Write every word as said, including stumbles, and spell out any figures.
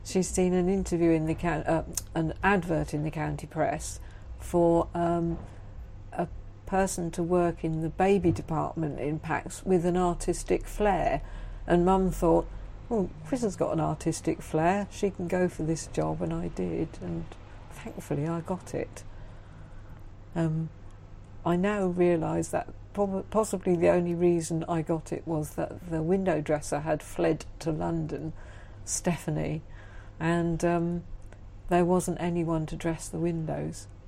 She's seen an interview in the coun- uh, an advert in the county press for um, a person to work in the baby department in Pax with an artistic flair, and Mum thought, well, Chris has got an artistic flair, she can go for this job, and I did, and thankfully I got it. Um, I now realise that prob- possibly the only reason I got it was that the window dresser had fled to London, Stephanie, and um, there wasn't anyone to dress the windows.